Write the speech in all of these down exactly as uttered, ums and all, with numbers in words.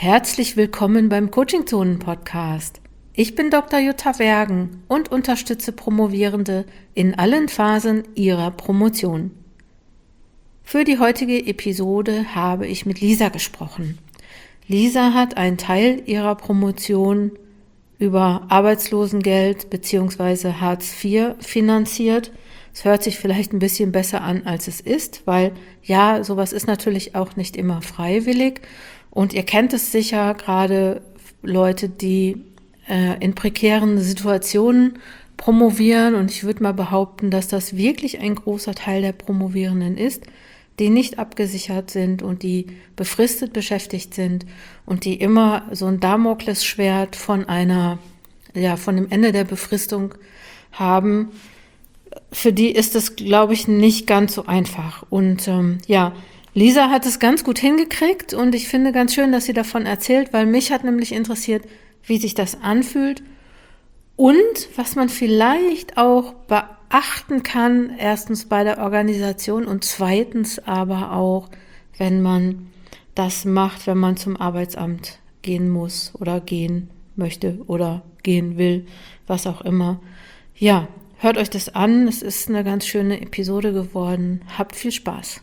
Herzlich willkommen beim Coaching-Zonen-Podcast. Ich bin Doktor Jutta Wergen und unterstütze Promovierende in allen Phasen ihrer Promotion. Für die heutige Episode habe ich mit Lisa gesprochen. Lisa hat einen Teil ihrer Promotion über Arbeitslosengeld bzw. Hartz vier finanziert. Es hört sich vielleicht ein bisschen besser an, als es ist, weil ja, sowas ist natürlich auch nicht immer freiwillig. Und ihr kennt es sicher, gerade Leute, die äh, in prekären Situationen promovieren. Und ich würde mal behaupten, dass das wirklich ein großer Teil der Promovierenden ist, die nicht abgesichert sind und die befristet beschäftigt sind und die immer so ein Damoklesschwert von einer, ja, von dem Ende der Befristung haben. Für die ist es, glaube ich, nicht ganz so einfach. Und ähm, ja, Lisa hat es ganz gut hingekriegt und ich finde ganz schön, dass sie davon erzählt, weil mich hat nämlich interessiert, wie sich das anfühlt und was man vielleicht auch beachten kann, erstens bei der Organisation und zweitens aber auch, wenn man das macht, wenn man zum Arbeitsamt gehen muss oder gehen möchte oder gehen will, was auch immer. Ja, hört euch das an, es ist eine ganz schöne Episode geworden. Habt viel Spaß.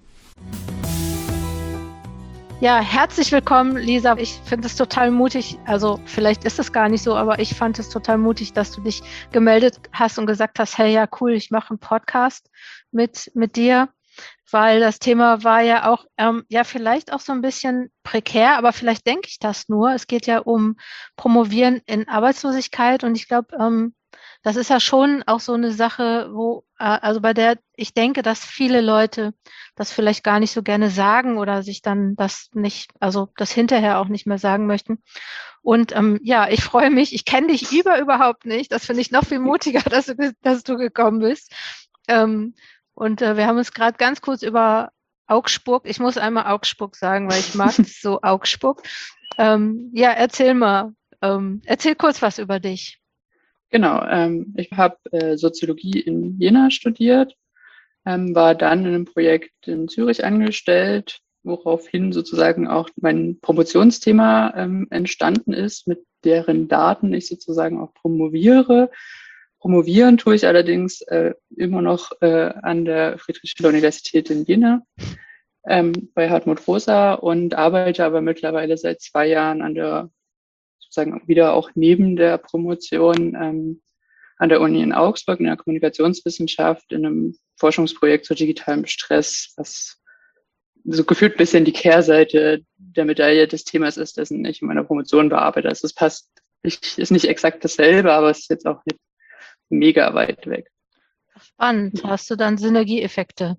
Ja, herzlich willkommen, Lisa. Ich finde es total mutig, also vielleicht ist es gar nicht so, aber ich fand es total mutig, dass du dich gemeldet hast und gesagt hast, hey, ja, cool, ich mache einen Podcast mit, mit dir, weil das Thema war ja auch, ähm, ja, vielleicht auch so ein bisschen prekär, aber vielleicht denke ich das nur. Es geht ja um Promovieren in Arbeitslosigkeit und ich glaube, ähm, das ist ja schon auch so eine Sache, wo, äh, also bei der ich denke, dass viele Leute das vielleicht gar nicht so gerne sagen oder sich dann das nicht, also das hinterher auch nicht mehr sagen möchten. Und ähm, ja, ich freue mich, ich kenne dich über überhaupt nicht. Das finde ich noch viel mutiger, dass du, dass du gekommen bist. Ähm, und äh, wir haben uns gerade ganz kurz über Augsburg, ich muss einmal Augsburg sagen, weil ich mag so Augsburg. Ähm, ja, erzähl mal, ähm, erzähl kurz was über dich. Genau, ähm, ich habe äh, Soziologie in Jena studiert, ähm, war dann in einem Projekt in Zürich angestellt, woraufhin sozusagen auch mein Promotionsthema ähm, entstanden ist, mit deren Daten ich sozusagen auch promoviere. Promovieren tue ich allerdings äh, immer noch äh, an der Friedrich-Schiller-Universität in Jena ähm, bei Hartmut Rosa und arbeite aber mittlerweile seit zwei Jahren an der sozusagen wieder auch neben der Promotion ähm, an der Uni in Augsburg in der Kommunikationswissenschaft in einem Forschungsprojekt zu digitalem Stress, was so gefühlt ein bisschen die Kehrseite der Medaille des Themas ist, dessen ich in meiner Promotion bearbeite. Also es passt, ich, ist nicht exakt dasselbe, aber es ist jetzt auch nicht mega weit weg. Spannend. Hast du dann Synergieeffekte?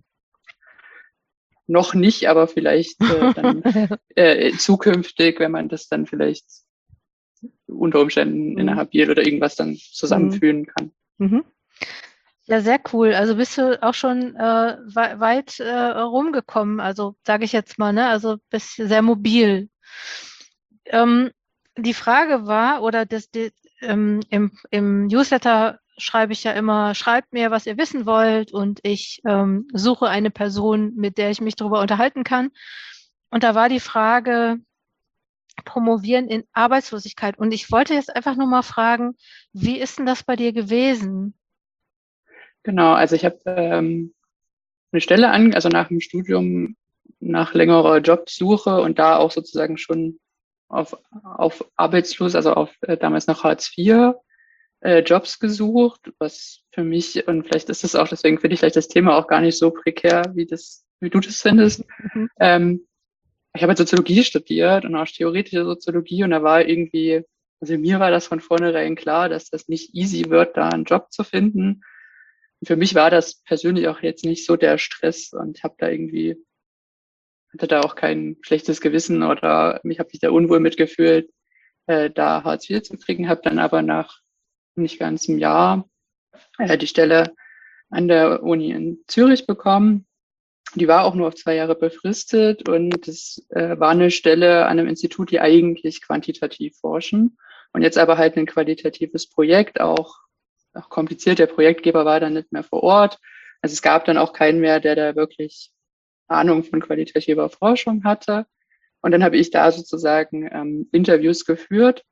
Noch nicht, aber vielleicht äh, dann äh, zukünftig, wenn man das dann vielleicht unter Umständen in einer Habil oder irgendwas dann zusammenführen kann. Mhm. Ja, sehr cool. Also bist du auch schon äh, wei- weit äh, rumgekommen, also sage ich jetzt mal, ne? Also bist sehr mobil. Ähm, die Frage war, oder das, die, ähm, im, im Newsletter schreibe ich ja immer, schreibt mir, was ihr wissen wollt und ich ähm, suche eine Person, mit der ich mich darüber unterhalten kann. Und da war die Frage, Promovieren in Arbeitslosigkeit. Und ich wollte jetzt einfach nur mal fragen, wie ist denn das bei dir gewesen? Genau, also ich habe ähm, eine Stelle an, also nach dem Studium, nach längerer Jobsuche und da auch sozusagen schon auf, auf arbeitslos, also auf äh, damals noch Hartz vier äh, Jobs gesucht, was für mich, und vielleicht ist das auch, deswegen finde ich vielleicht das Thema auch gar nicht so prekär, wie das, wie du das findest. Mhm. Ähm, ich habe Soziologie studiert und auch theoretische Soziologie und da war irgendwie, also mir war das von vornherein klar, dass das nicht easy wird, da einen Job zu finden. Und für mich war das persönlich auch jetzt nicht so der Stress und ich habe da irgendwie, hatte da auch kein schlechtes Gewissen oder mich habe mich da unwohl mitgefühlt, äh, da Hartz vier zu kriegen, habe dann aber nach nicht ganz einem Jahr äh, die Stelle an der Uni in Zürich bekommen. Die war auch nur auf zwei Jahre befristet und es äh, war eine Stelle an einem Institut, die eigentlich quantitativ forschen und jetzt aber halt ein qualitatives Projekt, auch, auch kompliziert. Der Projektgeber war dann nicht mehr vor Ort. Also es gab dann auch keinen mehr, der da wirklich Ahnung von qualitativer Forschung hatte. Und dann habe ich da sozusagen ähm, Interviews geführt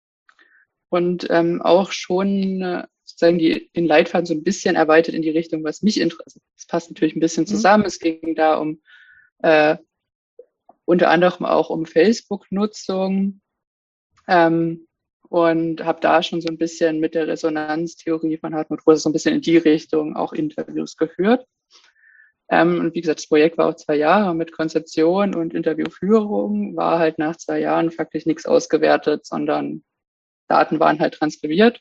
und ähm, auch schon äh, sozusagen die, den Leitfaden so ein bisschen erweitert in die Richtung, was mich interessiert. Das passt natürlich ein bisschen zusammen. Mhm. Es ging da um äh, unter anderem auch um Facebook-Nutzung ähm, und habe da schon so ein bisschen mit der Resonanztheorie von Hartmut Rosa so ein bisschen in die Richtung auch Interviews geführt. Ähm, und wie gesagt, das Projekt war auch zwei Jahre mit Konzeption und Interviewführung, war halt nach zwei Jahren faktisch nichts ausgewertet, sondern Daten waren halt transkribiert.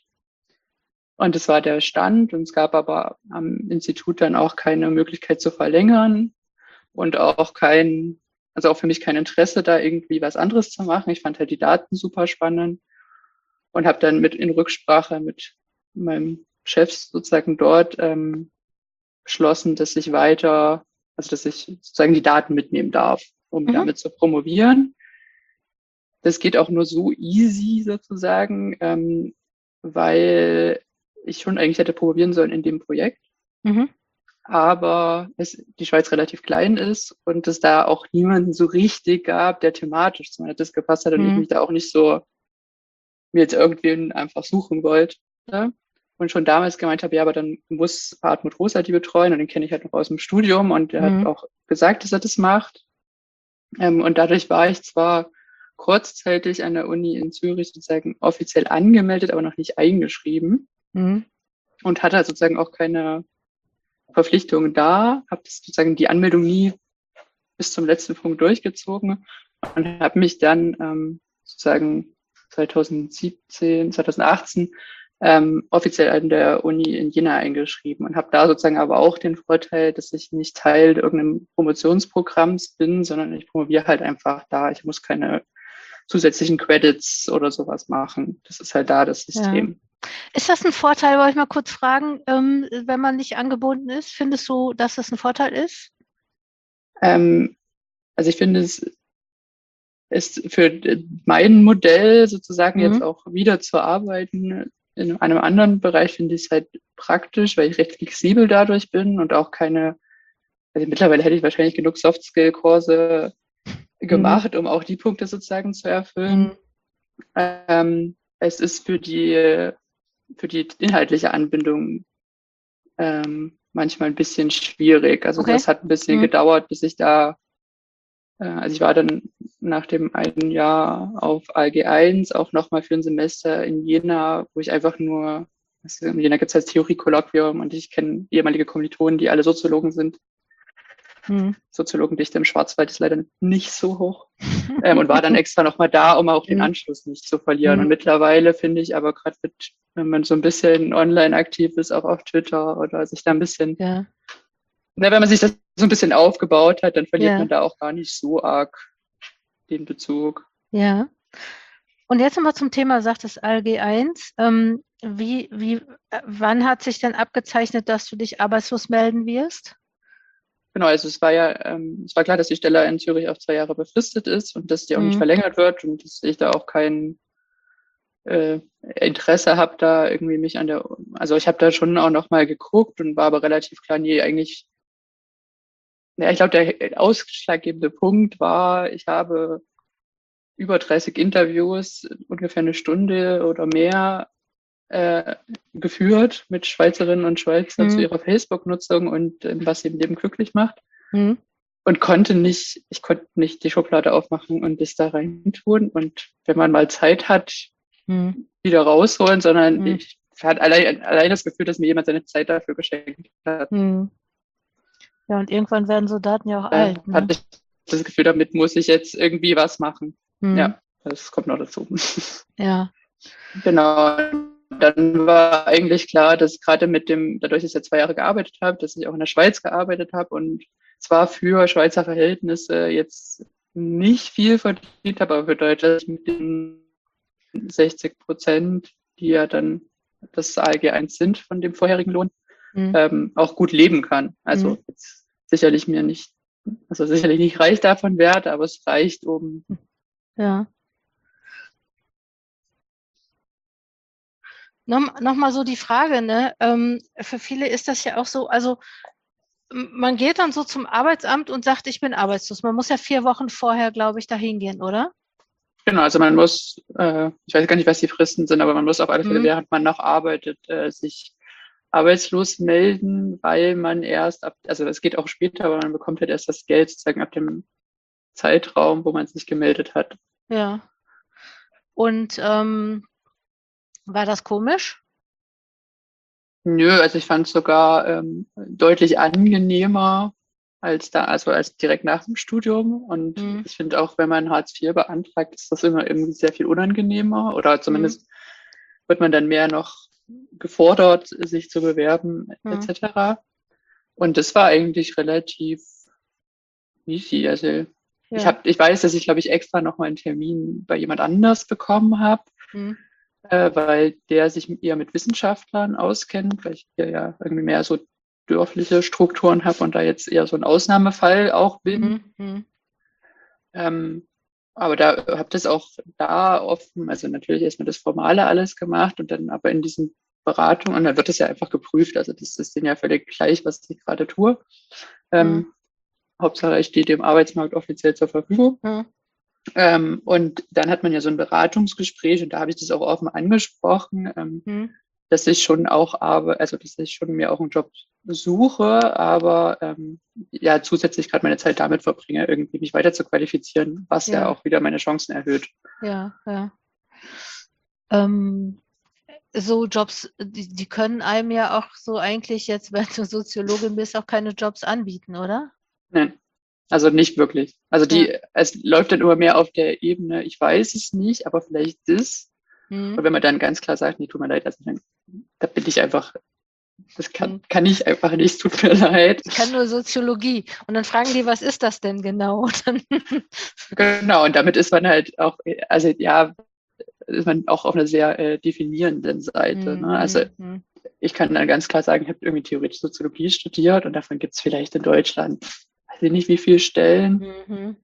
Und das war der Stand. Und es gab aber am Institut dann auch keine Möglichkeit zu verlängern und auch kein, also auch für mich kein Interesse, da irgendwie was anderes zu machen. Ich fand halt die Daten super spannend und habe dann mit in Rücksprache mit meinem Chef sozusagen dort ähm, beschlossen, dass ich weiter, also dass ich sozusagen die Daten mitnehmen darf, um mhm. damit zu promovieren. Das geht auch nur so easy sozusagen, ähm, weil ich schon eigentlich hätte promovieren sollen in dem Projekt. Mhm. Aber es, die Schweiz relativ klein ist und es da auch niemanden so richtig gab, der thematisch zu meiner Disk gepasst hat und mhm. ich mich da auch nicht so mir jetzt irgendwen einfach suchen wollte. Und schon damals gemeint habe, ja, aber dann muss Hartmut Rosa die betreuen und den kenne ich halt noch aus dem Studium und der mhm. hat auch gesagt, dass er das macht. Ähm, und dadurch war ich zwar kurzzeitig an der Uni in Zürich sozusagen offiziell angemeldet, aber noch nicht eingeschrieben mhm. und hatte halt sozusagen auch keine Verpflichtungen da, habe sozusagen die Anmeldung nie bis zum letzten Punkt durchgezogen und habe mich dann ähm, sozusagen zwanzig siebzehn, zwanzig achtzehn ähm, offiziell an der Uni in Jena eingeschrieben und habe da sozusagen aber auch den Vorteil, dass ich nicht Teil irgendeinem Promotionsprogramms bin, sondern ich promoviere halt einfach da. Ich muss keine zusätzlichen Credits oder sowas machen. Das ist halt da das System. Ja. Ist das ein Vorteil, wollte ich mal kurz fragen, ähm, wenn man nicht angebunden ist? Findest du, dass das ein Vorteil ist? Ähm, also ich finde, es ist für mein Modell sozusagen mhm. jetzt auch wieder zu arbeiten. In einem anderen Bereich finde ich es halt praktisch, weil ich recht flexibel dadurch bin und auch keine, also mittlerweile hätte ich wahrscheinlich genug Soft-Skill-Kurse gemacht, mhm. um auch die Punkte sozusagen zu erfüllen. Mhm. Ähm, es ist für die, für die inhaltliche Anbindung ähm, manchmal ein bisschen schwierig. Also okay. das hat ein bisschen mhm. gedauert, bis ich da, äh, also ich war dann nach dem einen Jahr auf A L G eins auch nochmal für ein Semester in Jena, wo ich einfach nur, also in Jena gibt es halt Theorie-Kolloquium und ich kenne ehemalige Kommilitonen, die alle Soziologen sind. Hm. Soziologendichte im Schwarzwald ist leider nicht so hoch. ähm, und war dann extra nochmal da, um auch den Anschluss nicht zu verlieren. Mhm. Und mittlerweile finde ich aber gerade, wenn man so ein bisschen online aktiv ist, auch auf Twitter oder sich da ein bisschen, ja. na, wenn man sich das so ein bisschen aufgebaut hat, dann verliert ja. man da auch gar nicht so arg den Bezug. Ja. Und jetzt nochmal zum Thema, sagt das A L G eins. Ähm, wie, wie, äh, wann hat sich denn abgezeichnet, dass du dich arbeitslos melden wirst? Genau, also es war ja, ähm, es war klar, dass die Stelle in Zürich auf zwei Jahre befristet ist und dass die auch mhm. nicht verlängert wird und dass ich da auch kein äh, Interesse habe, da irgendwie mich an der, also ich habe da schon auch nochmal geguckt und war aber relativ klar, nee, eigentlich, ja, ich glaube, der ausschlaggebende Punkt war, ich habe über dreißig Interviews, ungefähr eine Stunde oder mehr äh, geführt mit Schweizerinnen und Schweizern mhm. zu ihrer Facebook-Nutzung und äh, was sie im Leben glücklich macht. Mhm. Und konnte nicht, ich konnte nicht die Schublade aufmachen und das da rein tun. Und wenn man mal Zeit hat, mhm. wieder rausholen, sondern mhm. ich hatte allein, allein das Gefühl, dass mir jemand seine Zeit dafür geschenkt hat. Mhm. Ja, und irgendwann werden so Daten ja auch äh, alt. Ne? Hatte ich das Gefühl, damit muss ich jetzt irgendwie was machen. Mhm. Ja, das kommt noch dazu. Ja. Genau. Dann war eigentlich klar, dass gerade mit dem, dadurch, dass ich ja zwei Jahre gearbeitet habe, dass ich auch in der Schweiz gearbeitet habe und zwar für Schweizer Verhältnisse jetzt nicht viel verdient habe, aber für Deutschland mit den sechzig Prozent, die ja dann das A L G eins sind von dem vorherigen Lohn, mhm. ähm, auch gut leben kann. Also mhm. jetzt sicherlich mir nicht, also sicherlich nicht reich davon wert, aber es reicht, um ja. Noch, noch mal so die Frage, ne? Ähm, für viele ist das ja auch so, also man geht dann so zum Arbeitsamt und sagt, ich bin arbeitslos. Man muss ja vier Wochen vorher, glaube ich, dahin gehen, oder? Genau, also man muss, äh, ich weiß gar nicht, was die Fristen sind, aber man muss auf alle Fälle, Mhm. während man noch arbeitet, äh, sich arbeitslos melden, weil man erst ab, also es geht auch später, aber man bekommt halt erst das Geld sozusagen ab dem Zeitraum, wo man sich gemeldet hat. Ja. Und ähm, war das komisch? Nö, also ich fand es sogar ähm, deutlich angenehmer als da, also als direkt nach dem Studium. Und Mhm. ich finde auch, wenn man Hartz vier beantragt, ist das immer irgendwie sehr viel unangenehmer oder zumindest wird man dann mehr noch gefordert, sich zu bewerben, Mhm. et cetera. Und das war eigentlich relativ easy. Also ich Ja. habe, ich weiß, dass ich, glaube ich, extra noch mal einen Termin bei jemand anders bekommen habe, Mhm. äh, weil der sich eher mit Wissenschaftlern auskennt, weil ich hier ja irgendwie mehr so dörfliche Strukturen habe und da jetzt eher so ein Ausnahmefall auch bin. Mhm. Mhm. Ähm, aber da habe das auch da offen, also natürlich erstmal das Formale alles gemacht und dann aber in diesen Beratungen, und dann wird das ja einfach geprüft, also das ist denen ja völlig gleich, was ich gerade tue. Ähm, Mhm. Hauptsache, ich stehe dem Arbeitsmarkt offiziell zur Verfügung. Mhm. Ähm, und dann hat man ja so ein Beratungsgespräch und da habe ich das auch offen angesprochen, ähm, Mhm. dass ich schon auch arbeite, also dass ich schon mir auch einen Job suche, aber ähm, ja zusätzlich gerade meine Zeit damit verbringe, irgendwie mich weiter zu qualifizieren, was ja, Ja. auch wieder meine Chancen erhöht. Ja, ja. Ähm, so Jobs, die, die können einem ja auch so eigentlich jetzt, wenn du Soziologin bist, auch keine Jobs anbieten, oder? Nein, also nicht wirklich. Also die, Ja. es läuft dann immer mehr auf der Ebene, ich weiß es nicht, aber vielleicht das. Mhm. Und wenn man dann ganz klar sagt, nee, tut mir leid, also dann, da bin ich einfach, das kann, Mhm. kann ich einfach nicht, tut mir leid. Ich kann nur Soziologie. Und dann fragen die, was ist das denn genau? Und dann Genau, und damit ist man halt auch, also ja, ist man auch auf einer sehr äh, definierenden Seite. Mhm. Ne? Also Mhm. ich kann dann ganz klar sagen, ich habe irgendwie theoretisch Soziologie studiert und davon gibt es vielleicht in Deutschland, weiß ich nicht, wie viele Stellen. Mhm.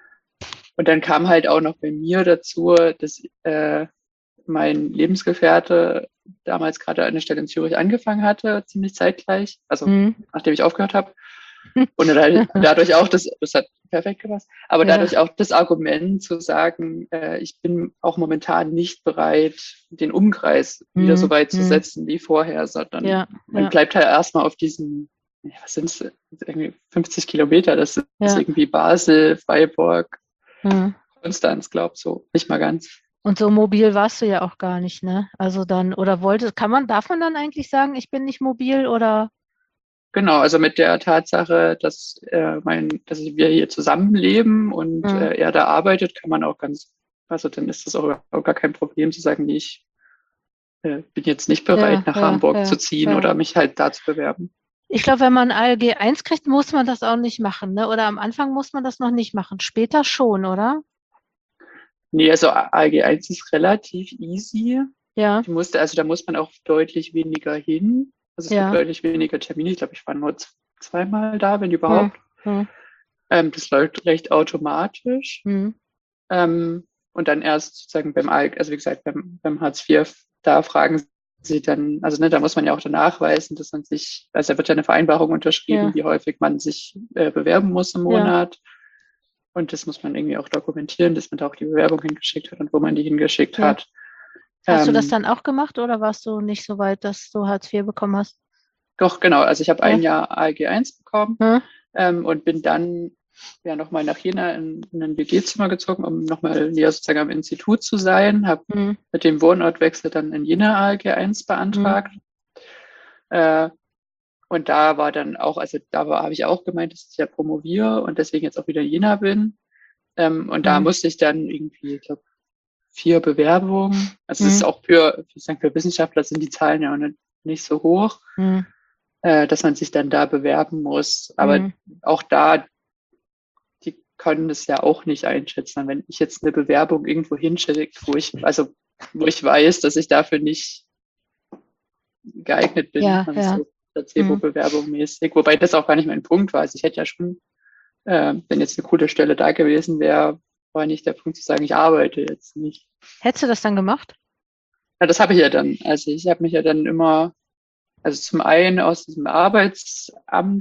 Und dann kam halt auch noch bei mir dazu, dass äh, mein Lebensgefährte damals gerade eine Stelle in Zürich angefangen hatte, ziemlich zeitgleich, also Mhm. nachdem ich aufgehört habe. Und dann dadurch auch das, das hat perfekt gepasst, aber Ja. dadurch auch das Argument zu sagen, äh, ich bin auch momentan nicht bereit, den Umkreis Mhm. wieder so weit zu Mhm. setzen wie vorher, sondern Ja, man ja. bleibt halt erstmal auf diesen, ja, was sind es, irgendwie fünfzig Kilometer, das ist Ja. irgendwie Basel, Freiburg, Mhm. Konstanz, glaub so, nicht mal ganz. Und so mobil warst du ja auch gar nicht, ne? Also dann, oder wollte, kann man, darf man dann eigentlich sagen, ich bin nicht mobil oder? Genau, also mit der Tatsache, dass äh, mein, dass wir hier zusammenleben und Mhm. äh, er da arbeitet, kann man auch ganz, also dann ist das auch, auch gar kein Problem zu sagen, nee, ich äh, bin jetzt nicht bereit, Ja, nach ja, Hamburg ja, zu ziehen ja. oder mich halt da zu bewerben. Ich glaube, wenn man A L G eins kriegt, muss man das auch nicht machen, ne? Oder am Anfang muss man das noch nicht machen. Später schon, oder? Nee, also A L G eins ist relativ easy. Ja, Ich musste, also da muss man auch deutlich weniger hin. Also es gibt ja. deutlich weniger Termine. Ich glaube, ich war nur z- zweimal da, wenn Hm, überhaupt. hm, Ähm, das läuft recht automatisch. hm. Ähm, und dann erst sozusagen beim A L G, also wie gesagt, beim, beim Hartz vier, da fragen sie dann, also ne, da muss man ja auch dann nachweisen, dass man sich, also da wird ja eine Vereinbarung unterschrieben, Ja, wie häufig man sich äh, bewerben muss im ja. Monat. Und das muss man irgendwie auch dokumentieren, dass man da auch die Bewerbung hingeschickt hat und wo man die hingeschickt Ja. hat. Hast du das Ähm, dann auch gemacht oder warst du nicht so weit, dass du Hartz vier bekommen hast? doch, genau, also ich habe Ja. ein Jahr A L G eins bekommen Hm? ähm, und bin dann ja nochmal nach Jena in, in ein W G-Zimmer gezogen, um nochmal näher sozusagen am Institut zu sein. Habe Hm. mit dem Wohnortwechsel dann in Jena A L G eins beantragt. Äh, und da war dann auch, also da war, habe ich auch gemeint, dass ich ja promoviere und deswegen jetzt auch wieder in Jena bin. Ähm, und da Hm. musste ich dann irgendwie, ich glaube, vier Bewerbungen. Also es ist Hm. auch für, ich sag, für Wissenschaftler sind die Zahlen ja auch nicht, nicht so hoch, Hm. äh, dass man sich dann da bewerben muss. Aber Hm. auch da, die können es ja auch nicht einschätzen. Wenn ich jetzt eine Bewerbung irgendwo hinschicke, wo ich, also wo ich weiß, dass ich dafür nicht geeignet bin, Ja, also ja. so Placebo-Bewerbung mäßig, wobei das auch gar nicht mein Punkt war. Also ich hätte ja schon, äh, wenn jetzt eine coole Stelle da gewesen wäre, war nicht der Punkt zu sagen, ich arbeite jetzt nicht. Hättest du das dann gemacht? Ja, das habe ich ja dann. Also ich habe mich ja dann immer, also zum einen aus diesem Arbeitsamt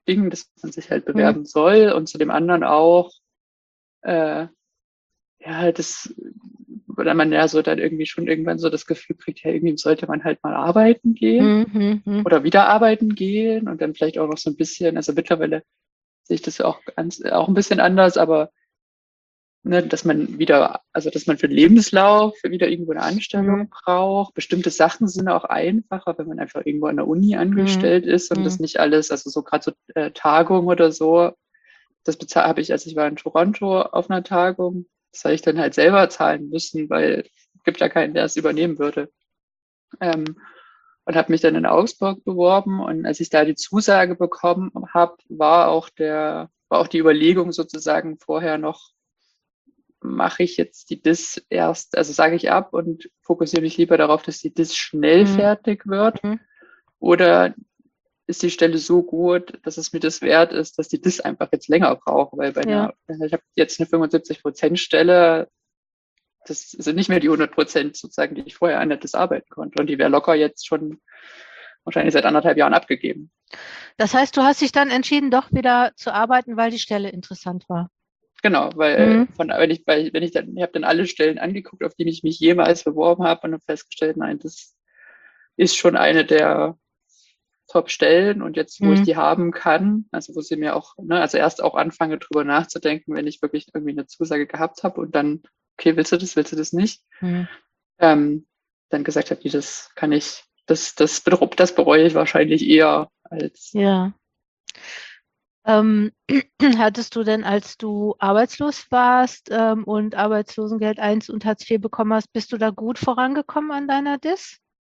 Ding, dass man sich halt bewerben mhm. soll und zu dem anderen auch, äh, ja, das, oder man ja so dann irgendwie schon irgendwann so das Gefühl kriegt, ja, irgendwie sollte man halt mal arbeiten gehen Mhm. Mhm. oder wieder arbeiten gehen und dann vielleicht auch noch so ein bisschen, also mittlerweile sehe ich das auch ganz, auch ein bisschen anders, aber ne, dass man wieder, also dass man für den Lebenslauf wieder irgendwo eine Anstellung Mhm. braucht. Bestimmte Sachen sind auch einfacher, wenn man einfach irgendwo an der Uni angestellt Mhm. ist und Mhm. das nicht alles, also so gerade so äh, Tagung oder so, das bezahle habe ich, als ich war in Toronto auf einer Tagung, das habe ich dann halt selber zahlen müssen, weil es gibt ja keinen, der es übernehmen würde. Ähm, und habe mich dann in Augsburg beworben und als ich da die Zusage bekommen habe, war auch der, war auch die Überlegung sozusagen vorher noch, mache ich jetzt die Dis erst, also sage ich ab und fokussiere mich lieber darauf, dass die Dis schnell Mhm. fertig wird? Mhm. Oder ist die Stelle so gut, dass es mir das wert ist, dass die Dis einfach jetzt länger braucht? Weil bei Ja. einer, ich habe jetzt eine fünfundsiebzig Prozent Stelle, das sind nicht mehr die hundert Prozent sozusagen, die ich vorher an der Dis arbeiten konnte. Und die wäre locker jetzt schon wahrscheinlich seit anderthalb Jahren abgegeben. Das heißt, du hast dich dann entschieden, doch wieder zu arbeiten, weil die Stelle interessant war. Genau, weil Mhm. von, wenn ich, weil, wenn ich dann, ich habe dann alle Stellen angeguckt, auf die ich mich jemals beworben habe und habe festgestellt, nein, das ist schon eine der Top-Stellen und jetzt, wo ich Mhm. die haben kann, also wo sie mir auch, ne, also erst auch anfange drüber nachzudenken, wenn ich wirklich irgendwie eine Zusage gehabt habe und dann, okay, willst du das, willst du das nicht? Mhm. Ähm, dann gesagt habe, das kann ich, das, das, das bereue ich wahrscheinlich eher als. Ja. Ähm, hattest du denn, als du arbeitslos warst ähm, und Arbeitslosengeld eins und Hartz vier bekommen hast, bist du da gut vorangekommen an deiner Dis?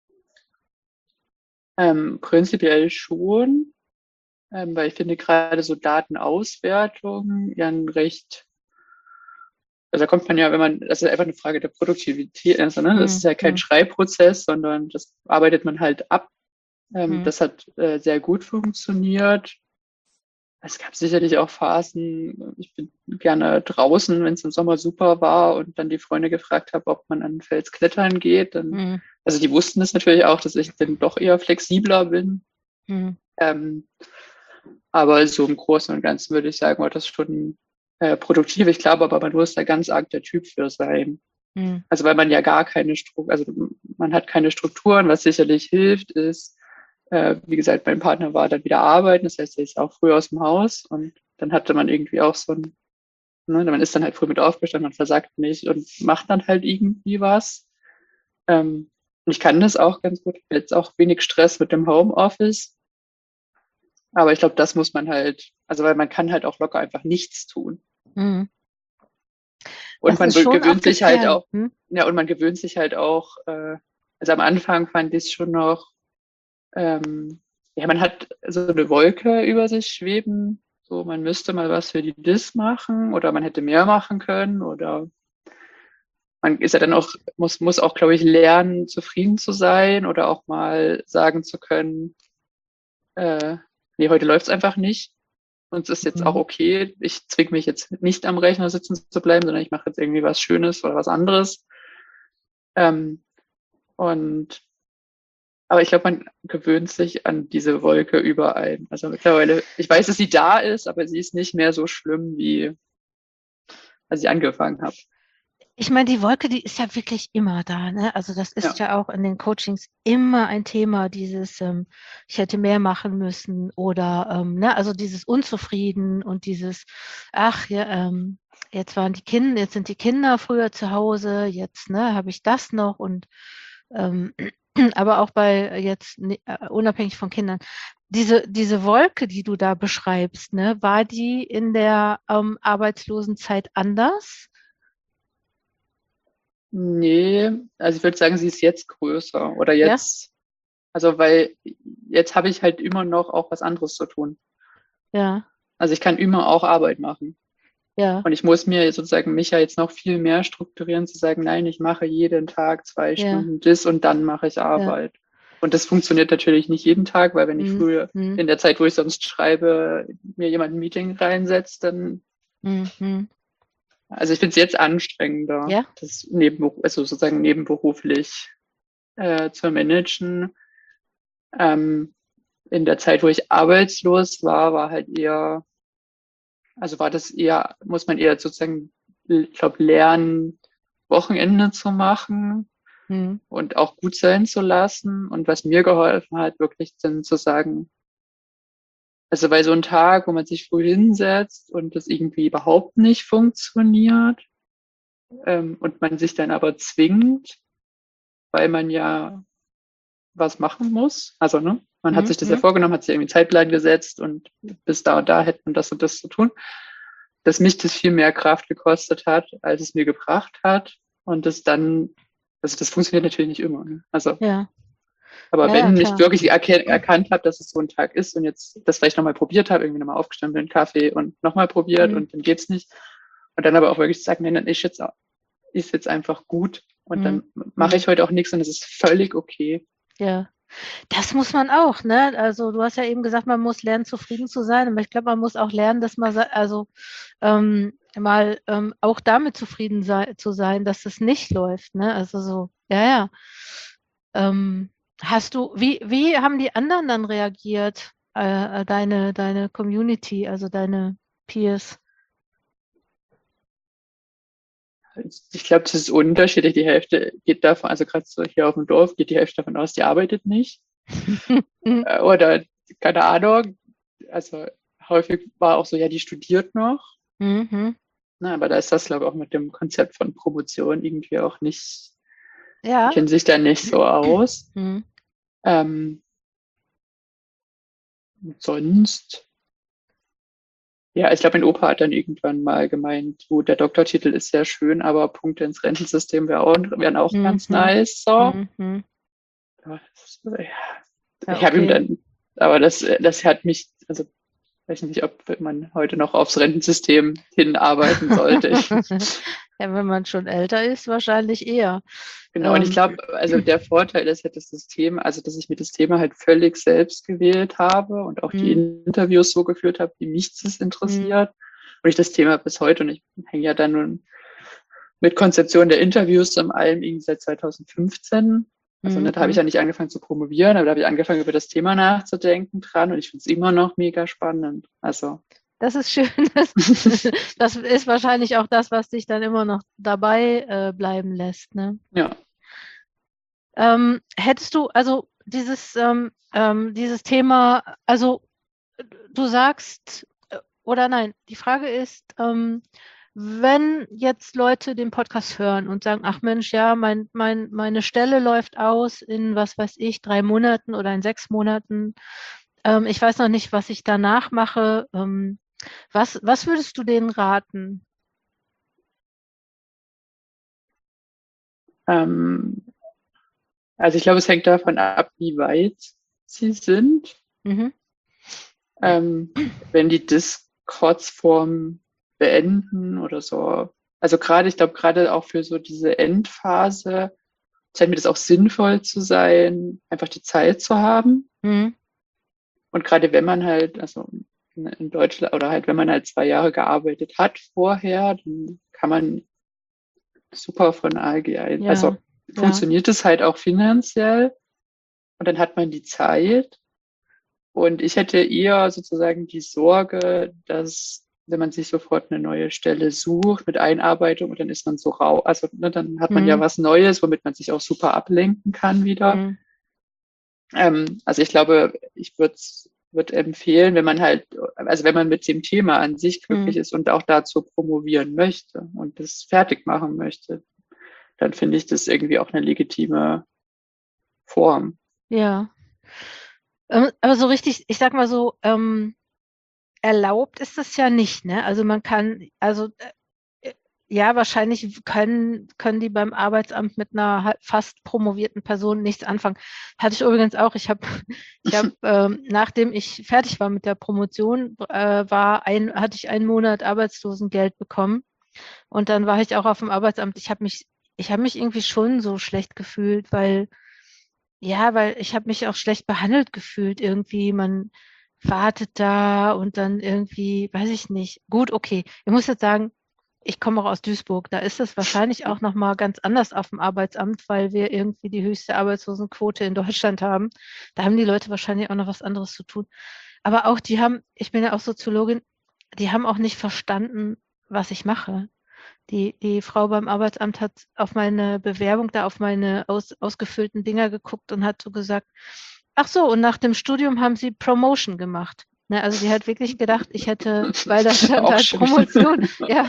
Ähm, prinzipiell schon, ähm, weil ich finde gerade so Datenauswertung ja ein recht, also da kommt man ja, wenn man, das ist einfach eine Frage der Produktivität, also, ne, das ist ja kein Mhm. Schreibprozess, sondern das arbeitet man halt ab. Ähm, Mhm. das hat äh, sehr gut funktioniert. Es gab sicherlich auch Phasen, ich bin gerne draußen, wenn es im Sommer super war und dann die Freunde gefragt habe, ob man an den Fels klettern geht. Dann, Mhm. also die wussten es natürlich auch, dass ich dann doch eher flexibler bin. Mhm. Ähm, aber so im Großen und Ganzen würde ich sagen, war das schon äh, produktiv. Ich glaube aber, man muss da ganz arg der Typ für sein. Mhm. Also weil man ja gar keine Struktur, also man hat keine Strukturen, was sicherlich hilft, ist, äh, wie gesagt, mein Partner war dann wieder arbeiten, das heißt, er ist auch früh aus dem Haus und dann hatte man irgendwie auch so ein, ne, man ist dann halt früh mit aufgestanden, man versagt nicht und macht dann halt irgendwie was. Ähm, und ich kann das auch ganz gut, jetzt auch wenig Stress mit dem Homeoffice, aber ich glaube, das muss man halt, also weil man kann halt auch locker einfach nichts tun. Mhm. Und Das man ist schon auch gewöhnt sich halt gefährlich. auch, Hm? ja, und man gewöhnt sich halt auch, äh, also am Anfang fand ich es schon noch, ähm, ja, man hat so eine Wolke über sich schweben, so man müsste mal was für die Dis machen oder man hätte mehr machen können oder man ist ja dann auch, muss, muss auch, glaube ich, lernen, zufrieden zu sein oder auch mal sagen zu können, äh, nee, heute läuft es einfach nicht. Und es ist jetzt auch Mhm. okay. Ich zwinge mich jetzt nicht am Rechner sitzen zu bleiben, sondern ich mache jetzt irgendwie was Schönes oder was anderes. Ähm, und aber ich glaube, man gewöhnt sich an diese Wolke überall. Also mittlerweile, ich weiß, dass sie da ist, aber sie ist nicht mehr so schlimm, wie als ich angefangen habe. Ich meine, die Wolke, die ist ja wirklich immer da, ne? Also das ist Ja. ja auch in den Coachings immer ein Thema, dieses, ähm, ich hätte mehr machen müssen oder, ähm, ne, also dieses Unzufrieden und dieses, ach ja, ähm, jetzt waren die Kinder, jetzt sind die Kinder früher zu Hause, jetzt, ne, habe ich das noch und ähm, aber auch bei jetzt ne, äh, unabhängig von Kindern. Diese, diese Wolke, die du da beschreibst, ne, war die in der ähm, Arbeitslosenzeit anders? Nee, also ich würde sagen, sie ist jetzt größer oder Ja, jetzt, also weil jetzt habe ich halt immer noch auch was anderes zu tun. ja, Also ich kann immer auch Arbeit machen. ja, Und ich muss mir sozusagen mich ja jetzt noch viel mehr strukturieren, zu sagen, nein, ich mache jeden Tag zwei ja, Stunden das und dann mache ich ja. Arbeit. Und das funktioniert natürlich nicht jeden Tag, weil wenn ich Hm, früher hm, in der Zeit, wo ich sonst schreibe, mir jemand ein Meeting reinsetzt, dann, hm, hm. also ich finde es jetzt anstrengender, Ja, das nebenberuf, also sozusagen nebenberuflich äh, zu managen. Ähm, in der Zeit, wo ich arbeitslos war, war halt eher, also war das eher, muss man eher sozusagen, ich glaube, lernen, Wochenende zu machen Mhm. und auch gut sein zu lassen. Und was mir geholfen hat, wirklich dann zu sagen, also bei so einem Tag, wo man sich früh hinsetzt und das irgendwie überhaupt nicht funktioniert, ähm, und man sich dann aber zwingt, weil man ja was machen muss. Also, ne, man hat sich das ja Mhm. vorgenommen, hat sich irgendwie einen Zeitplan gesetzt und bis da und da hätte man das und das zu tun, dass mich das viel mehr Kraft gekostet hat, als es mir gebracht hat. Und das dann, also das funktioniert natürlich nicht immer. Ne? Also, Ja, aber ja, ja, wenn ich klar. wirklich erken- erkannt habe, dass es so ein Tag ist und jetzt das vielleicht nochmal probiert habe, irgendwie nochmal aufgestanden bin, Kaffee und nochmal probiert Mhm. und dann geht's nicht. Und dann aber auch wirklich sagen, nee, dann ist jetzt, ist jetzt einfach gut und Mhm. dann mache Mhm. ich heute auch nichts und es ist völlig okay. Ja, das muss man auch, ne? Also du hast ja eben gesagt, man muss lernen, zufrieden zu sein, aber ich glaube, man muss auch lernen, dass man, se- also ähm, mal ähm, auch damit zufrieden sei, zu sein, dass es nicht läuft, ne? Also so, ja, ja. Ähm, hast du, wie, wie haben die anderen dann reagiert, äh, äh, deine, deine Community, also deine Peers? Ich glaube, das ist unterschiedlich. Die Hälfte geht davon, also gerade so hier auf dem Dorf, geht die Hälfte davon aus, die arbeitet nicht. Mhm. Äh, Oder keine Ahnung. Also häufig war auch so, ja, die studiert noch. Mhm. Na, aber da ist das, glaube ich, auch mit dem Konzept von Promotion irgendwie auch nicht, die Ja. kennen sich da nicht so aus. Mhm. Ähm, sonst, ja, ich glaube, mein Opa hat dann irgendwann mal gemeint, gut, der Doktortitel ist sehr schön, aber Punkte ins Rentensystem wär auch, wären auch ganz Mhm. nice. So. Mhm. Aber das, ja, Ja, ich habe ihm okay. dann, aber das, das hat mich, also weiß nicht, ob man heute noch aufs Rentensystem hinarbeiten sollte. Ich, Ja, wenn man schon älter ist, wahrscheinlich eher. genau, und ich Ähm, glaube, also der Vorteil ist halt, dass das Thema, also dass ich mir das Thema halt völlig selbst gewählt habe und auch die hm, Interviews so geführt habe, wie mich das hm, interessiert. Und ich das Thema bis heute, und ich hänge ja dann nun mit Konzeption der Interviews und allem irgendwie seit zweitausendfünfzehn. Also hm, ne, da habe ich hm. ja nicht angefangen zu promovieren, aber da habe ich angefangen, über das Thema nachzudenken dran und ich finde es immer noch mega spannend. Also Das ist schön. Das, das ist wahrscheinlich auch das, was dich dann immer noch dabei äh, bleiben lässt, ne? ja. Ähm, hättest du, also dieses, ähm, ähm, dieses Thema, also du sagst, äh, oder nein, die Frage ist, ähm, wenn jetzt Leute den Podcast hören und sagen, ach Mensch, ja, mein, mein, meine Stelle läuft aus in, was weiß ich, drei Monaten oder in sechs Monaten, ähm, ich weiß noch nicht, was ich danach mache, ähm, was, was würdest du denen raten? Ähm, also ich glaube, es hängt davon ab, wie weit sie sind. Mhm. Ähm, wenn die Discords-Form beenden oder so. Also gerade, ich glaube, gerade auch für so diese Endphase scheint mir das auch sinnvoll zu sein, einfach die Zeit zu haben. Mhm. Und gerade wenn man halt, also in Deutschland oder halt, wenn man halt zwei Jahre gearbeitet hat vorher, dann kann man super von A G ein. Ja, Also ja. funktioniert es halt auch finanziell und dann hat man die Zeit. Und ich hätte eher sozusagen die Sorge, dass wenn man sich sofort eine neue Stelle sucht mit Einarbeitung und dann ist man so rau, also ne, dann hat man ja Mhm. was Neues, womit man sich auch super ablenken kann wieder. Mhm. Ähm, also ich glaube, ich würde würd empfehlen, wenn man halt, also wenn man mit dem Thema an sich glücklich Mhm. ist und auch dazu promovieren möchte und das fertig machen möchte, dann finde ich das irgendwie auch eine legitime Form. Ja. Ähm, aber so richtig, ich sag mal so, ähm, erlaubt ist das ja nicht, ne? Also man kann, also äh, ja, wahrscheinlich können, können die beim Arbeitsamt mit einer halb- fast promovierten Person nichts anfangen. Hatte ich übrigens auch. Ich habe, ich habe, ähm, nachdem ich fertig war mit der Promotion, äh, war ein, hatte ich einen Monat Arbeitslosengeld bekommen. Und dann war ich auch auf dem Arbeitsamt. Ich habe mich, ich habe mich irgendwie schon so schlecht gefühlt, weil ja, weil ich habe mich auch schlecht behandelt gefühlt irgendwie. Man wartet da und dann irgendwie, weiß ich nicht. Gut, okay. Ich muss jetzt sagen, ich komme auch aus Duisburg, da ist es wahrscheinlich auch nochmal ganz anders auf dem Arbeitsamt, weil wir irgendwie die höchste Arbeitslosenquote in Deutschland haben. Da haben die Leute wahrscheinlich auch noch was anderes zu tun. Aber auch die haben, ich bin ja auch Soziologin, die haben auch nicht verstanden, was ich mache. Die, die Frau beim Arbeitsamt hat auf meine Bewerbung, da auf meine aus, ausgefüllten Dinger geguckt und hat so gesagt, ach so, und nach dem Studium haben Sie Promotion gemacht. Ne, also die hat wirklich gedacht, ich hätte, weil da stand Auch halt schön. Promotion. Ja.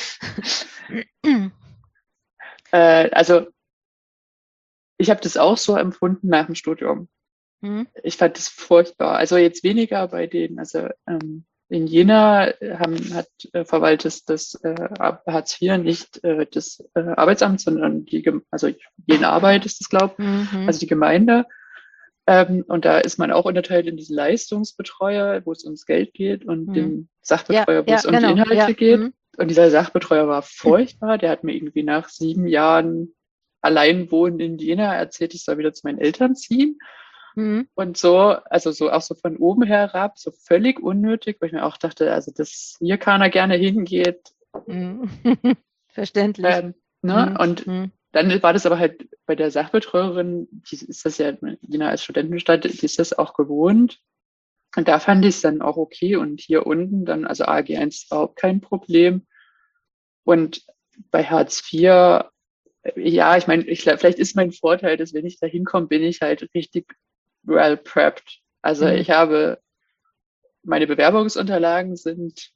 Äh, also ich habe das auch so empfunden nach dem Studium. Hm. Ich fand das furchtbar. Also jetzt weniger bei denen, also ähm, in Jena haben, hat äh, verwaltet das äh, Hartz vier nicht äh, das äh, Arbeitsamt, sondern die, Gem- also Jena Arbeit ist das, glaube ich, Mhm. also die Gemeinde. Ähm, und da ist man auch unterteilt in diesen Leistungsbetreuer, wo es ums Geld geht, und Mhm. den Sachbetreuer, wo Ja, es ja, um die genau. Inhalte Ja. geht. Mhm. Und dieser Sachbetreuer war furchtbar. Der hat mir irgendwie nach sieben Jahren Alleinwohnen in Jena erzählt, ich soll wieder zu meinen Eltern ziehen. Mhm. Und so, also so auch so von oben herab, so völlig unnötig, weil ich mir auch dachte, also dass hier keiner gerne hingeht. Mhm. Verständlich. Ähm, ne? Mhm. Und Mhm. dann war das aber halt bei der Sachbetreuerin, die ist das ja, Jena als Studentenstadt, die ist das auch gewohnt. Und da fand ich es dann auch okay. Und hier unten dann, also A G eins ist überhaupt kein Problem. Und bei Hartz vier, ja, ich meine, ich, vielleicht ist mein Vorteil, dass wenn ich da hinkomme, bin ich halt richtig well prepped. Also Mhm. ich habe, meine Bewerbungsunterlagen sind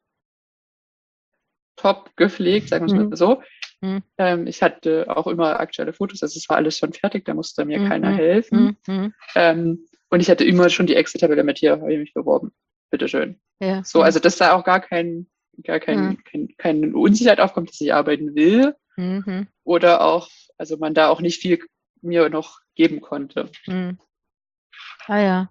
top gepflegt, sagen wir es Mhm. mal so. Mhm. Ähm, ich hatte auch immer aktuelle Fotos, also es war alles schon fertig, da musste mir Mhm. keiner helfen. Mhm. Ähm, und ich hatte immer schon die Excel-Tabelle mit, hier habe ich mich beworben. Bitteschön. Ja. So, also dass da auch gar kein, gar kein, Mhm. kein, keine Unsicherheit aufkommt, dass ich arbeiten will. Mhm. Oder auch, also man da auch nicht viel mir noch geben konnte. Mhm. Ah ja.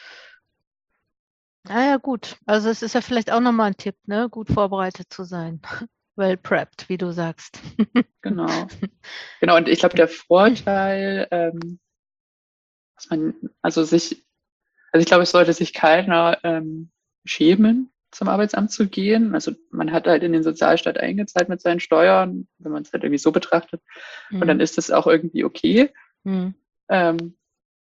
Ah ja, gut. Also es ist ja vielleicht auch nochmal ein Tipp, ne? Gut vorbereitet zu sein. Well prepped, wie du sagst. Genau. Genau, und ich glaube, der Vorteil, ähm, dass man, also sich, also ich glaube, es sollte sich keiner ähm, schämen, zum Arbeitsamt zu gehen. Also man hat halt in den Sozialstaat eingezahlt mit seinen Steuern, wenn man es halt irgendwie so betrachtet. Und dann Mhm. ist es auch irgendwie okay. Mhm. Ähm,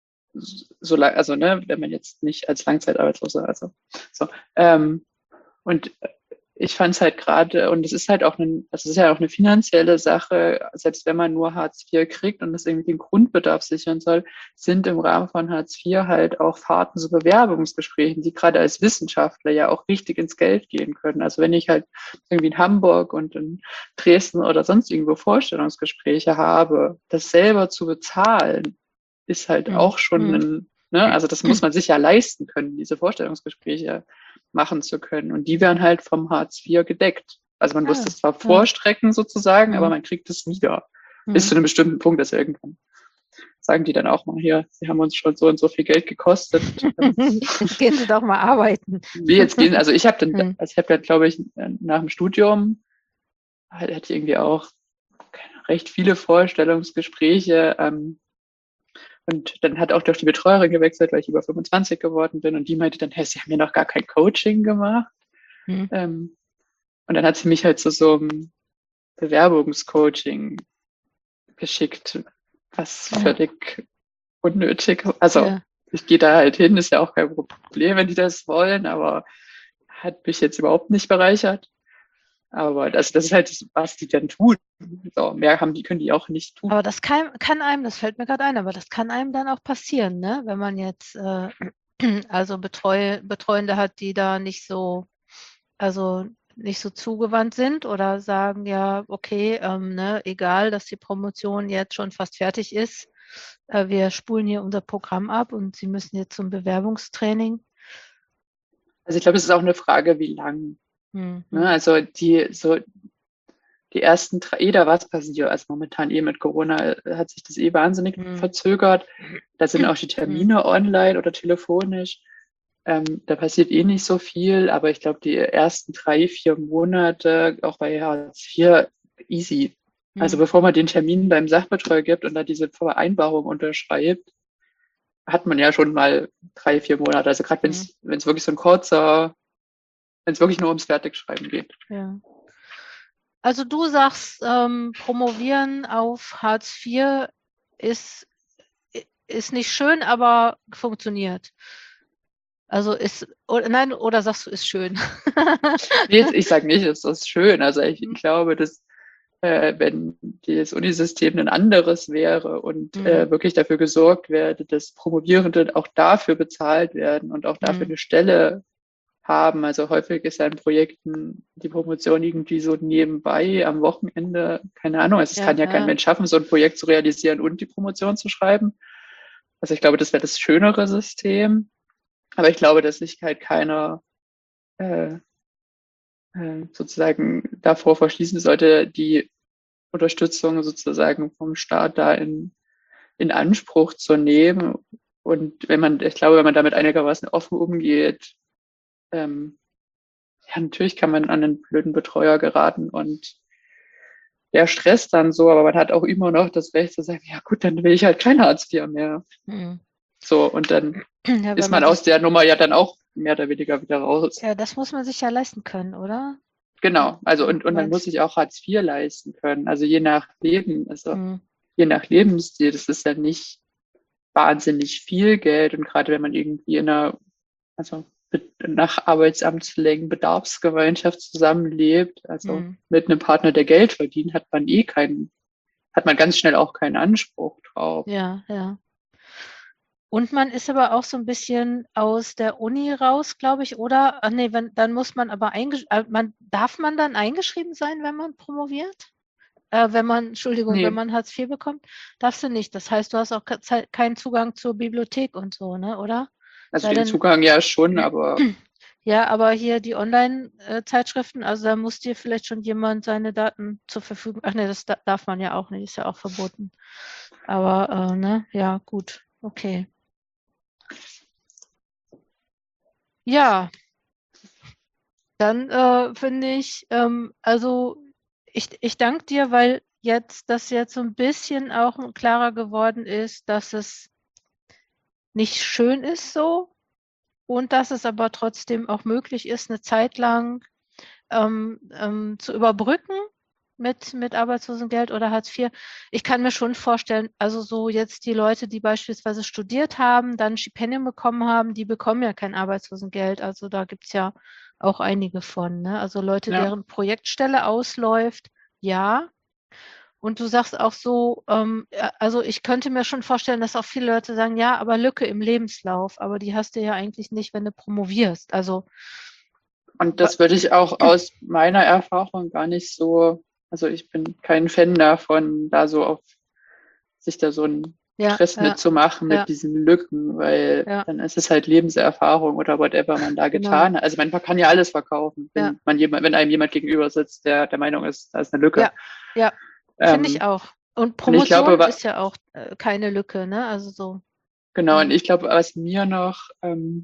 so lang, also ne, wenn man jetzt nicht als Langzeitarbeitsloser, also so. Ähm, und ich fand es halt gerade, und es ist halt auch eine, das ist ja auch eine finanzielle Sache, selbst wenn man nur Hartz vier kriegt und das irgendwie den Grundbedarf sichern soll, sind im Rahmen von Hartz vier halt auch Fahrten zu Bewerbungsgesprächen, die gerade als Wissenschaftler ja auch richtig ins Geld gehen können. Also wenn ich halt irgendwie in Hamburg und in Dresden oder sonst irgendwo Vorstellungsgespräche habe, das selber zu bezahlen, ist halt Mhm. auch schon Mhm. ein, ne, also das muss man sich ja leisten können, diese Vorstellungsgespräche machen zu können. Und die werden halt vom Hartz vier gedeckt. Also man muss Ah, das zwar ja. vorstrecken sozusagen, Mhm. aber man kriegt es wieder. Mhm. Bis zu einem bestimmten Punkt, dass irgendwann sagen die dann auch mal hier, sie haben uns schon so und so viel Geld gekostet. Jetzt gehen Sie doch mal arbeiten. Wie jetzt gehen, also ich habe dann, Mhm. also ich habe dann, glaube ich, nach dem Studium halt, hatte ich irgendwie auch recht viele Vorstellungsgespräche. Ähm, Und dann hat auch doch die Betreuerin gewechselt, weil ich über fünfundzwanzig geworden bin. Und die meinte dann, hey, sie haben ja noch gar kein Coaching gemacht. Mhm. Ähm, und dann hat sie mich halt zu so einem Bewerbungscoaching geschickt, was Ja. völlig unnötig. Also Ja. ich gehe da halt hin, ist ja auch kein Problem, wenn die das wollen, aber hat mich jetzt überhaupt nicht bereichert. Aber das, das ist halt das, was die dann tun. So, mehr haben die, können die auch nicht tun. Aber das kann, kann einem, das fällt mir gerade ein, aber das kann einem dann auch passieren, ne? Wenn man jetzt äh, also Betreu, Betreuende hat, die da nicht so, also nicht so zugewandt sind oder sagen, ja, okay, ähm, ne, egal, dass die Promotion jetzt schon fast fertig ist, äh, wir spulen hier unser Programm ab und Sie müssen jetzt zum Bewerbungstraining. Also ich glaube, es ist auch eine Frage, wie lang. Mhm. Ne? Also die so die ersten drei, eh da was passiert. Also momentan eh mit Corona hat sich das eh wahnsinnig Mhm. verzögert. Da sind auch die Termine online oder telefonisch. Ähm, da passiert eh nicht so viel, aber ich glaube, die ersten drei, vier Monate, auch bei Hartz vier, easy. Also Mhm. bevor man den Termin beim Sachbetreuer gibt und da diese Vereinbarung unterschreibt, hat man ja schon mal drei, vier Monate. Also gerade wenn es wenn es wirklich so ein kurzer, wenn es wirklich nur ums Fertigschreiben geht. Ja. Also du sagst, ähm, promovieren auf Hartz vier ist, ist nicht schön, aber funktioniert. Also ist, oder, nein, oder sagst du, ist schön? Nee, ich sage nicht, es ist schön. Also ich glaube, dass äh, wenn das Unisystem ein anderes wäre und Hm, äh, wirklich dafür gesorgt werde, dass Promovierende auch dafür bezahlt werden und auch dafür hm, eine Stelle haben. Also häufig ist ja in Projekten die Promotion irgendwie so nebenbei am Wochenende, keine Ahnung, also es ja, kann ja kein ja, Mensch schaffen, so ein Projekt zu realisieren und die Promotion zu schreiben. Also ich glaube, das wäre das schönere System. Aber ich glaube, dass sich halt keiner äh, äh, sozusagen davor verschließen sollte, die Unterstützung sozusagen vom Staat da in, in Anspruch zu nehmen. Und wenn man, ich glaube, wenn man damit einigermaßen offen umgeht, ähm, ja, natürlich kann man an einen blöden Betreuer geraten und der stresst dann so, aber man hat auch immer noch das Recht zu sagen, ja gut, dann will ich halt kein Hartz vier mehr. hm. So, und dann Ja, ist wenn man man sich, aus der Nummer ja dann auch mehr oder weniger wieder raus. ja, das muss man sich ja leisten können, oder? Genau, also Du und, und man muss meinst, sich auch Hartz vier leisten können. Also je nach Leben, also hm, je nach Lebensstil, das ist ja nicht wahnsinnig viel Geld. Und gerade wenn man irgendwie in einer, also nach Arbeitsamtslängen Bedarfsgemeinschaft zusammenlebt, also hm. mit einem Partner, der Geld verdient, hat man eh keinen, hat man ganz schnell auch keinen Anspruch drauf. Ja, ja. Und man ist aber auch so ein bisschen aus der Uni raus, glaube ich, oder? Ach nee, wenn, dann muss man aber eingesch äh, man darf man dann eingeschrieben sein, wenn man promoviert? Äh, wenn man, Entschuldigung, wenn Nee, man Hartz vier bekommt? Darfst du nicht. Das heißt, du hast auch ke Zei keinen Zugang zur Bibliothek und so, ne, oder? also Sei den denn, Zugang ja schon, aber ja, aber hier die Online äh, Zeitschriften, also da muss dir vielleicht schon jemand seine Daten zur Verfügung, ach ne, das da darf man ja auch nicht, ist ja auch verboten. Aber, äh, ne, ja, gut, okay. Ja. Dann äh, finde ich, ähm, also ich, ich danke dir, weil jetzt das jetzt so ein bisschen auch klarer geworden ist, dass es nicht schön ist so und dass es aber trotzdem auch möglich ist, eine Zeit lang ähm, ähm, zu überbrücken mit, mit Arbeitslosengeld oder Hartz vier. Ich kann mir schon vorstellen, also so jetzt die Leute, die beispielsweise studiert haben, dann Stipendien bekommen haben, die bekommen ja kein Arbeitslosengeld. Also da gibt es ja auch einige von. Ne? Also Leute, ja. deren Projektstelle ausläuft, ja. Und du sagst auch so, ähm, ja, also ich könnte mir schon vorstellen, dass auch viele Leute sagen, ja, aber Lücke im Lebenslauf, aber die hast du ja eigentlich nicht, wenn du promovierst. Also, Und das würde ich auch aus meiner Erfahrung gar nicht so, also ich bin kein Fan davon, da so auf sich da so ein ja, Stress ja, mitzumachen ja, mit diesen Lücken, weil ja, dann ist es halt Lebenserfahrung oder whatever man da genau. getan hat. Also man kann ja alles verkaufen, Ja, wenn man jemand, wenn einem jemand gegenüber sitzt, der der Meinung ist, da ist eine Lücke. ja, ja, finde ich Ähm, auch. Und und ich glaube, Promotion wa- ist ja auch äh, keine Lücke, ne? Also so. genau, und Hm, ich glaube, was mir noch, ähm,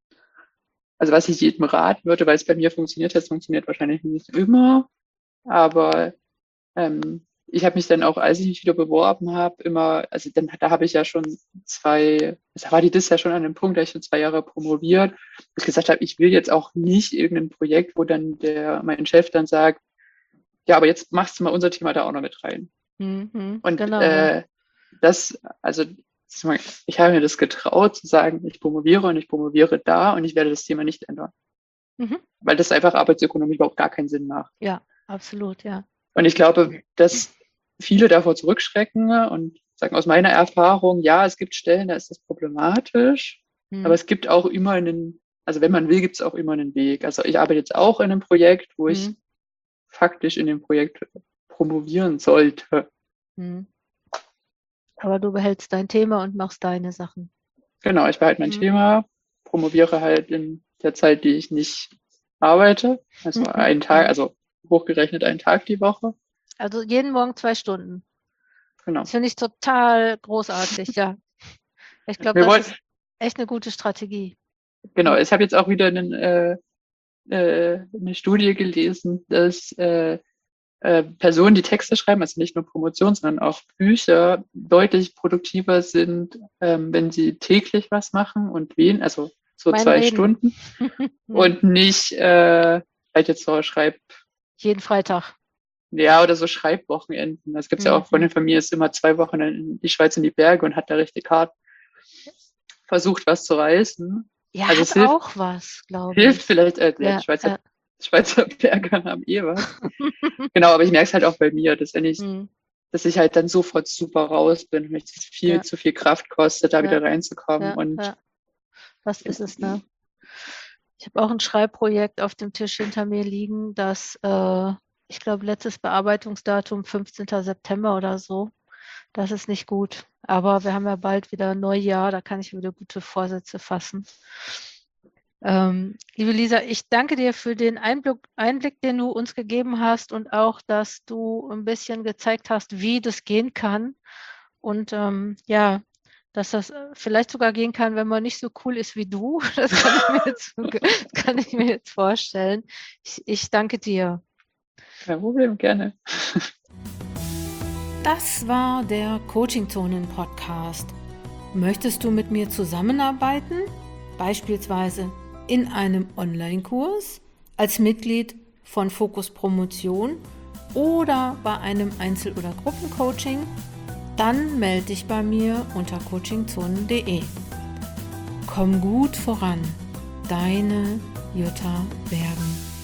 also was ich jedem raten würde, weil es bei mir funktioniert hat, es funktioniert wahrscheinlich nicht immer, aber Ähm, ich habe mich dann auch, als ich mich wieder beworben habe, immer, also dann, da habe ich ja schon zwei, da war die das ja schon an dem Punkt, da ich schon zwei Jahre promoviert, wo ich gesagt habe, ich will jetzt auch nicht irgendein Projekt, wo dann der, mein Chef dann sagt, ja, aber jetzt machst du mal unser Thema da auch noch mit rein. hm, hm, Und genau, ja. äh, das, also ich habe mir das getraut zu sagen, ich promoviere und ich promoviere da und ich werde das Thema nicht ändern, Mhm. weil das einfach Arbeitsökonomie überhaupt gar keinen Sinn macht. Ja, absolut, ja. Und ich glaube, dass viele davor zurückschrecken und sagen aus meiner Erfahrung, ja, es gibt Stellen, da ist das problematisch, aber Hm, es gibt auch immer einen, also wenn man will, gibt es auch immer einen Weg. Also ich arbeite jetzt auch in einem Projekt, wo ich hm, faktisch in dem Projekt promovieren sollte. hm. Aber du behältst dein Thema und machst deine Sachen. Genau, ich behalte mein Hm. Thema, promoviere halt in der Zeit, die ich nicht arbeite, also einen Tag, Hm. also hochgerechnet einen Tag die Woche. Also jeden Morgen zwei Stunden. Genau. Das finde ich total großartig, ja. Ich glaube, Wir das wollen, ist echt eine gute Strategie. genau, Hm. ich habe jetzt auch wieder einen äh, äh, eine Studie gelesen, dass äh, äh, Personen, die Texte schreiben, also nicht nur Promotion, sondern auch Bücher, deutlich produktiver sind, ähm, wenn sie täglich was machen und wen, also so Mein zwei Reden. Stunden Hm. und nicht äh, halt jetzt so schreib, Jeden Freitag. Ja, oder so Schreibwochenenden. Es gibt ja auch, Freundin von mir ist immer zwei Wochen in die Schweiz in die Berge und hat da richtig hart versucht, was zu reißen. Ja, also hat es hilft, auch was, glaube ich. hilft vielleicht, äh, ja, Ja, die Schweizer, ja. Schweizer Berge haben eh was. Genau, aber ich merke es halt auch bei mir, dass wenn ich, Hm, dass ich halt dann sofort super raus bin, weil es viel Ja. zu viel Kraft kostet, da Ja. wieder reinzukommen. ja, Und ja. Das ist es, ne? Ich habe auch ein Schreibprojekt auf dem Tisch hinter mir liegen, das, äh, ich glaube, letztes Bearbeitungsdatum fünfzehnten September oder so. Das ist nicht gut. Aber wir haben ja bald wieder Neujahr, da kann ich wieder gute Vorsätze fassen. Ähm, liebe Lisa, ich danke dir für den Einblick, Einblick, den du uns gegeben hast und auch, dass du ein bisschen gezeigt hast, wie das gehen kann. Und ähm, ja, dass das äh, vielleicht sogar gehen kann, wenn man nicht so cool ist wie du. Das kann ich mir jetzt, das kann ich mir jetzt vorstellen. Ich, ich danke dir. kein Problem, gerne. Das war der Coaching-Zonen-Podcast. Möchtest du mit mir zusammenarbeiten? Beispielsweise in einem Online-Kurs, als Mitglied von Fokus Promotion oder bei einem Einzel- oder Gruppencoaching? Dann melde dich bei mir unter coachingzonen punkt de. Komm gut voran, deine Jutta Bergen.